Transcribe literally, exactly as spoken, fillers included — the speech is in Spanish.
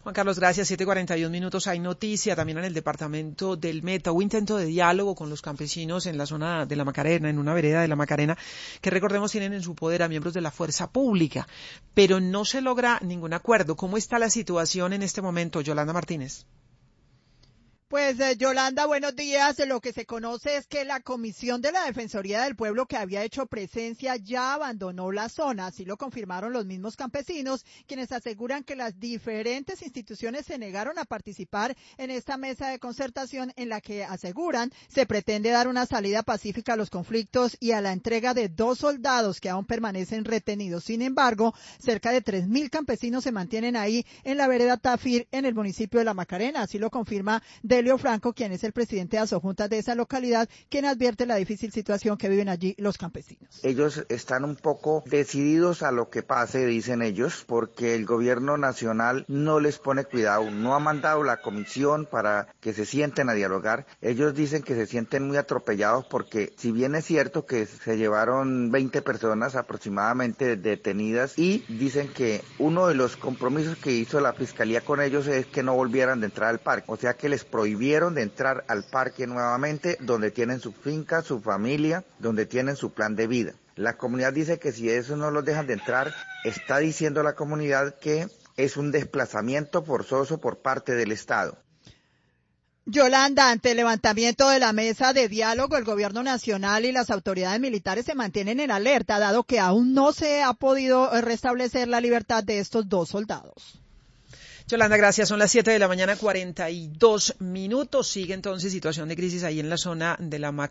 Juan Carlos, gracias. siete y cuarenta y un minutos. Hay noticia también en el departamento del Meta. Hubo intento de diálogo con los campesinos en la zona de la Macarena, en una vereda de la Macarena, que recordemos tienen en su poder a miembros de la fuerza pública, pero no se logra ningún acuerdo. ¿Cómo está la situación en este momento, Yolanda Martínez? Pues eh, Yolanda, buenos días. Lo que se conoce es que la Comisión de la Defensoría del Pueblo, que había hecho presencia, ya abandonó la zona. Así lo confirmaron los mismos campesinos, quienes aseguran que las diferentes instituciones se negaron a participar en esta mesa de concertación en la que aseguran se pretende dar una salida pacífica a los conflictos y a la entrega de dos soldados que aún permanecen retenidos. Sin embargo, cerca de tres mil campesinos se mantienen ahí en la vereda Tafir, en el municipio de La Macarena. Así lo confirma de Delio Franco, quien es el presidente de Asojuntas de esa localidad, quien advierte la difícil situación que viven allí los campesinos. Ellos están un poco decididos a lo que pase, dicen ellos, porque el gobierno nacional no les pone cuidado, no ha mandado la comisión para que se sienten a dialogar. Ellos dicen que se sienten muy atropellados porque si bien es cierto que se llevaron veinte personas aproximadamente detenidas y dicen que uno de los compromisos que hizo la fiscalía con ellos es que no volvieran de entrar al parque, o sea que les prohibieron de entrar al parque nuevamente, donde tienen su finca, su familia, donde tienen su plan de vida. La comunidad dice que si eso no los dejan de entrar, está diciendo la comunidad que es un desplazamiento forzoso por parte del Estado. Yolanda, ante el levantamiento de la mesa de diálogo, el gobierno nacional y las autoridades militares se mantienen en alerta, dado que aún no se ha podido restablecer la libertad de estos dos soldados. Yolanda, gracias. Son las siete de la mañana, cuarenta y dos minutos. Sigue entonces situación de crisis ahí en la zona de la Macarena.